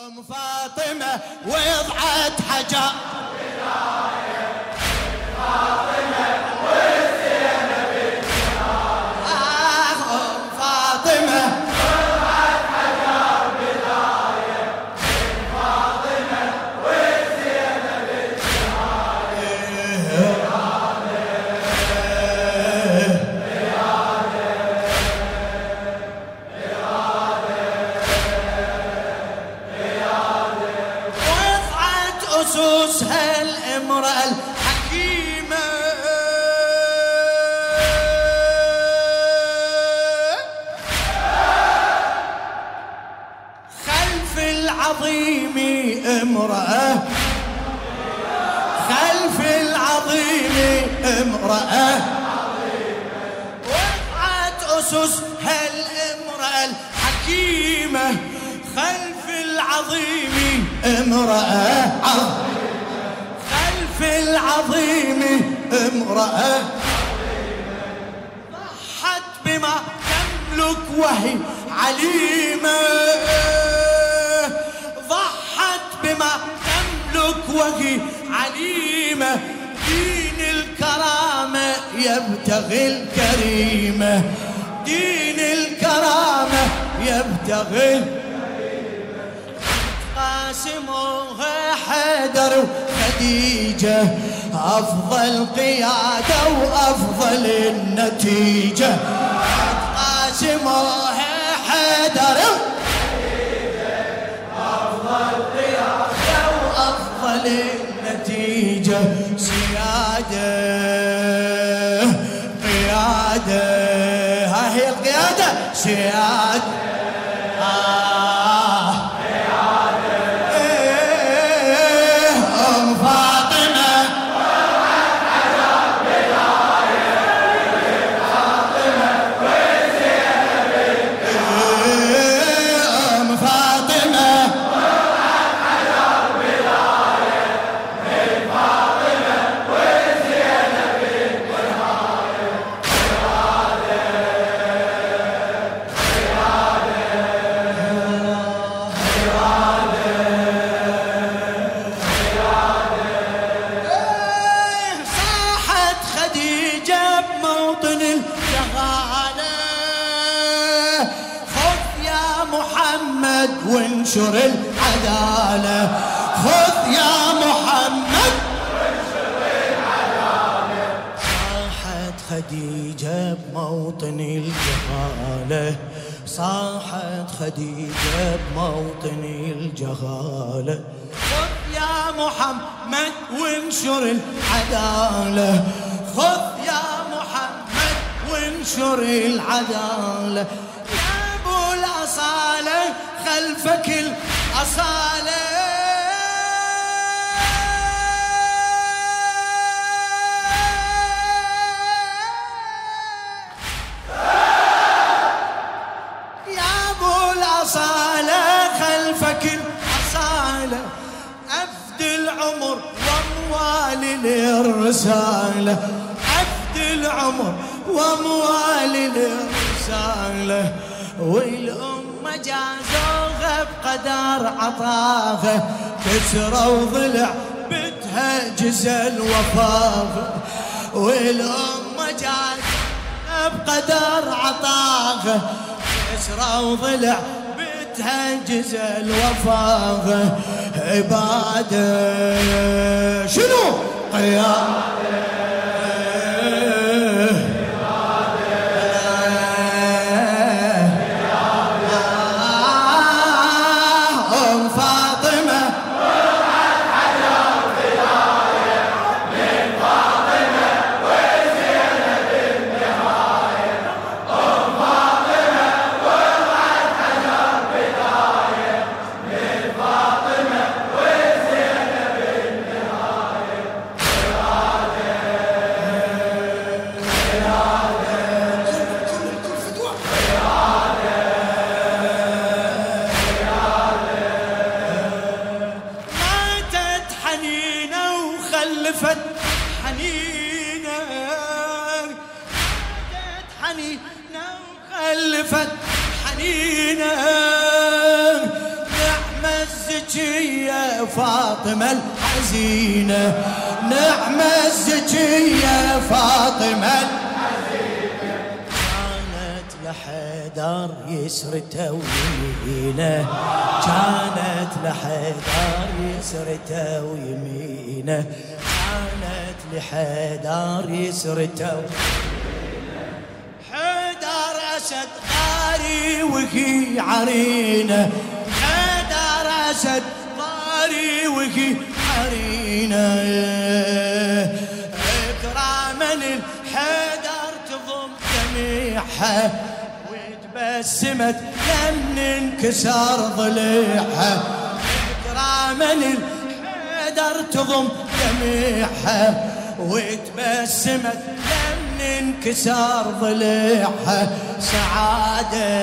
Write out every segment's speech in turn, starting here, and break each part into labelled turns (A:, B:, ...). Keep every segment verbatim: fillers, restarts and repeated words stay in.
A: أم فاطمة وضعت حجر بداية فاطمة وزينب آه أم فاطمة وضعت حجر بداية فاطمة وزينب أسوسها الامرأة الحكيمة خلف العظيم امرأة خلف العظيم امرأة وضعت أسسها الامرأة الحكيمة خلف العظيم امرأة خلف العظيم امرأة ضحت بما تملك وهي عليمة ضحت بما تملك وهي عليمة دين الكرامة يبتغي الكريمة دين الكرامة يبتغي قاسموها حيدر وخديجة أفضل قيادة وأفضل النتيجة قاسموها حيدر وخديجة أفضل قيادة وأفضل النتيجة سيادة قيادة ها هي القيادة سيادة آه وانشر العدالة خذ يا محمد وانشر العدالة صاحت خديجة بموطن الجهالة صاحت خديجة بموطن الجهالة خذ يا محمد وانشر العدالة خذ يا محمد وانشر العدالة يا ابو الأصالة خلفك الأصالة يا ابو الأصالة خلفك الأصالة أفدي العمر واموالي للرسالة أفدي العمر واموالي للرسالة والأم جازوها بقدر عطاها كسروا ضلع بتها جزل وفاها والأم جازوها بقدر عطاها كسروا ضلع بتها جزل وفاها عبادة شنو قيادة
B: فاطمة
A: الزكية فاطمة الحزينة، نعم الزكية فاطمة الحزينة، كانت لحيدر يسرته ويمينه، كانت لحيدر يسرته ويمينه، كانت لحيدر يسرته ويمينه، حيدر أسد غاري وهي عرينه، حيدر أسد غاري وهي عرينه، إكراما للحيدر تضم جميعها، وتبسمت لمن انكسر ضليعها، إكراما للحيدر تضم جميعها، وتبسمت لمن انكسر ضليعها، سعادة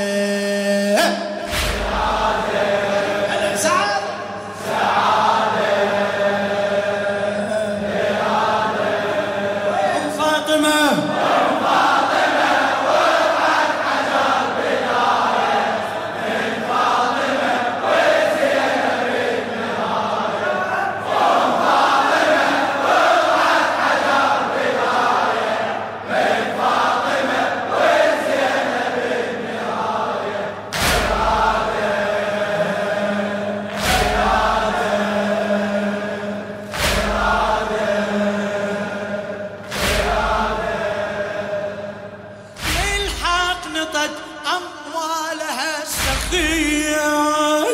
A: أموالها السخية،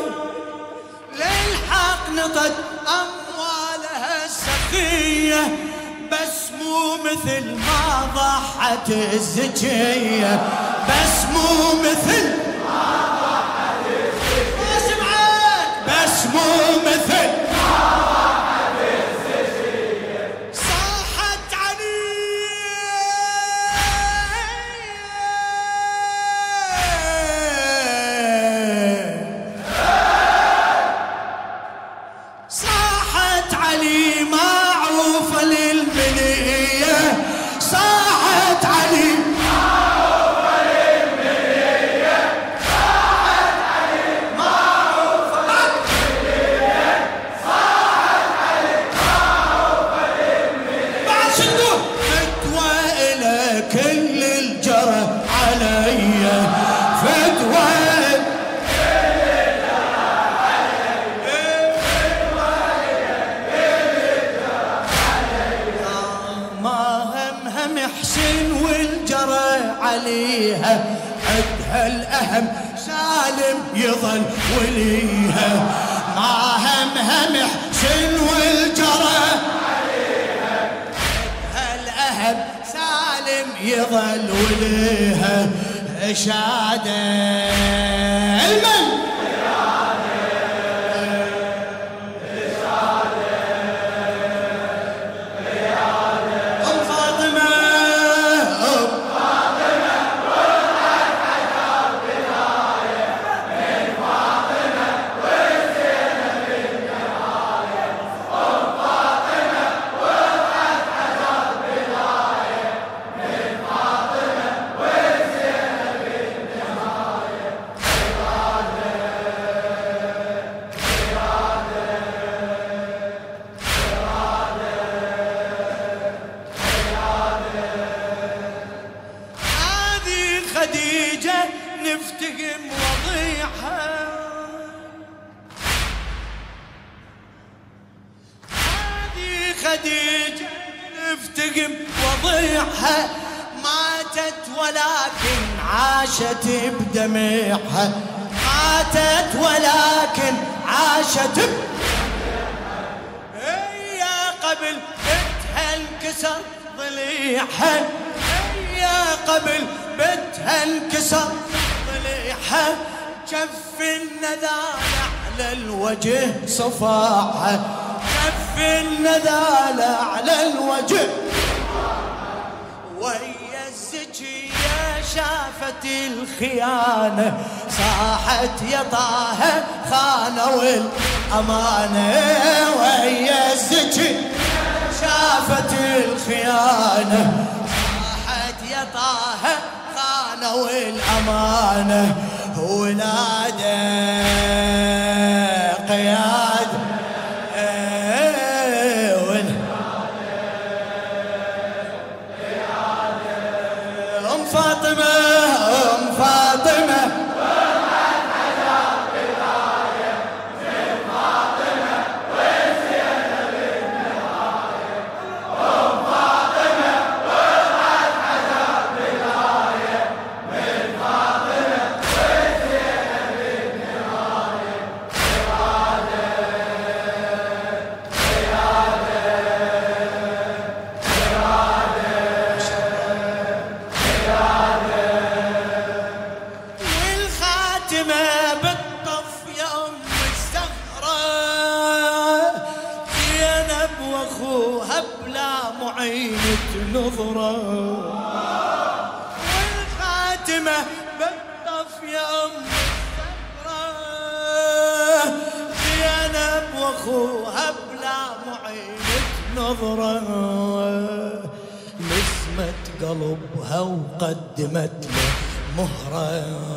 A: للحق نطت أموالها السخية، بس مو مثل ما ضحت الزكية، بس مو مثل ما ضحت الزكية، اسمعك بس مو مثل ما ضحت الزكية، صاحت علي عليها، عدها الأهم سالم يظل وليها، ما هم هم حسن والجرى عليها، عدها الأهم سالم يظل وليها، شادة المن خديجة نفتهم وضيعها، هذه خديجة نفتهم وضيعها، ماتت ولكن عاشت بدمعها، ماتت ولكن عاشت بدمعها، هي قبل بنتها انكسر ضليعها، هي قبل بنتها انكسر ضليعها، كف النذال على الوجه صفاعها، كف النذال على الوجه، وهي الزكية شافت الخيانة، صاحت يا طه خانوا الأمانة، وهي الزكية شافت الخيانة، صاحت يا طه خانوا الأمانة، ونادى قيادة أم فاطمة أم فاطمة نظرة والخاتمة بالطف يا أم الزهرة زينب وأخوها بلا معينة نظرة لسمت قلبها وقدمت له مهرة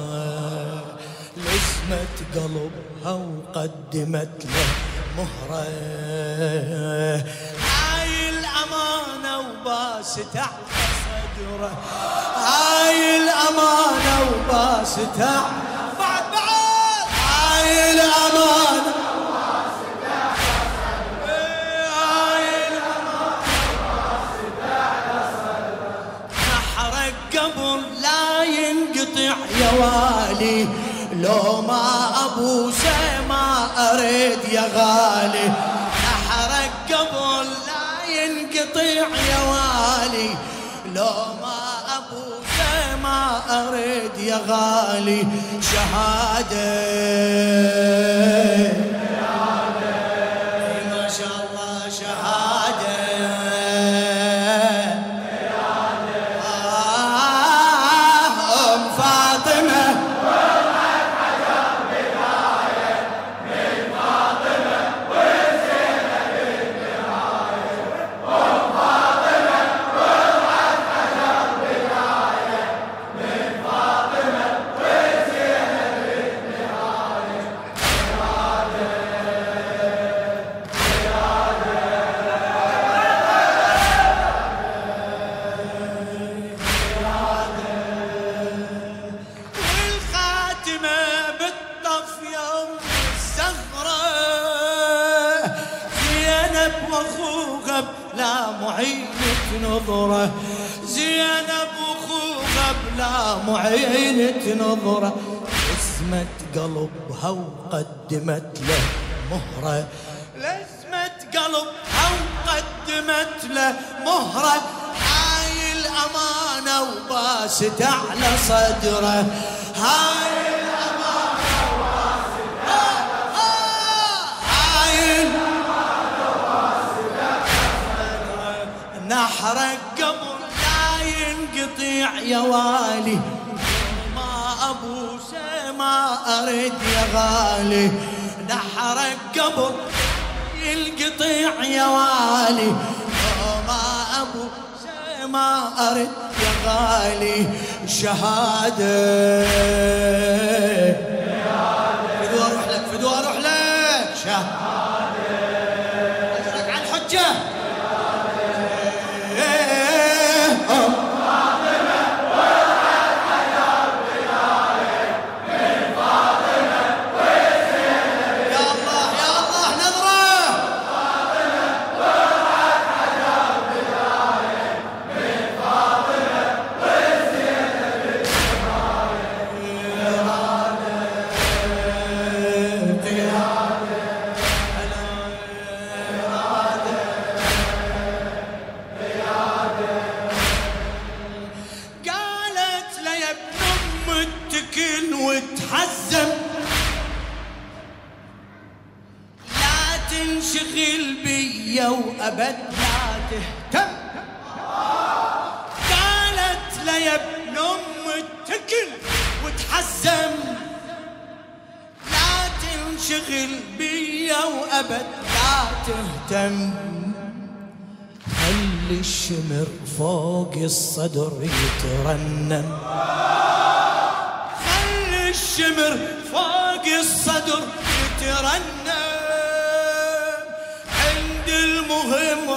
A: لسمت قلبها وقدمت له مهرة الأمانة وباست على صدره هاي الأمانة وباست بعد بعد هاي الأمانة وباست على صدره هاي الأمانة وباست على صدره نحرك قبل لا ينقطع يا والي لو ما أبوسه ما أريد يا غالي نحرك قبل ينقطع يا والي لو ما أبوسه ما أريد يا غالي شهادة ما شاء الله شهادة آه أم فاطمة لا معينة نظرة زينب وخوها بلا معينة نظرة لسمت قلبها وقدمت له مهرة لسمت قلبها وقدمت له مهرة هاي الأمانة وباست على صدره هاي الأمانة وباست على صدره هاي نحرك قبل لا ينقطع يا والي ما أبوسه ما أريد يا غالي نحرك قبل ينقطع يا والي ما أبوسه ما أريد يا غالي شهادة فدوى أروح لك فدوى أروح لك شهادة أجرك على الحجة وتحزم لا تنشغل بيا وأبد لا تهتم قالت لا يا ابن أم اتكل وتحزم لا تنشغل بيا وأبد لا تهتم خلي الشمر فوق الصدر يترنم الشمر فوق الصدر يترنم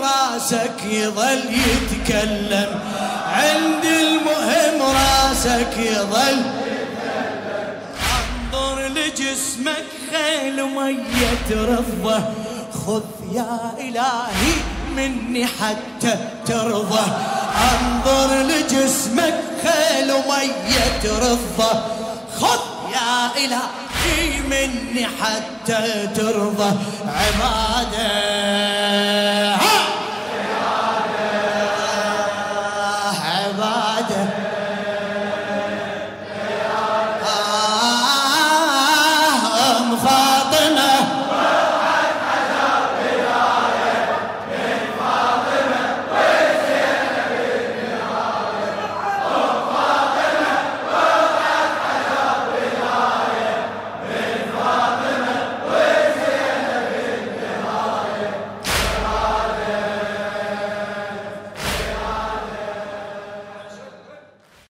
A: راسك يظل يتكلم، عند المهم راسك يظل يتكلم. انظر لجسمك خيل مية ترضى، خذ يا إلهي مني حتى ترضى. انظر لجسمك خيل مية ترضى، خذ يا إلهي مني حتى ترضى. عباده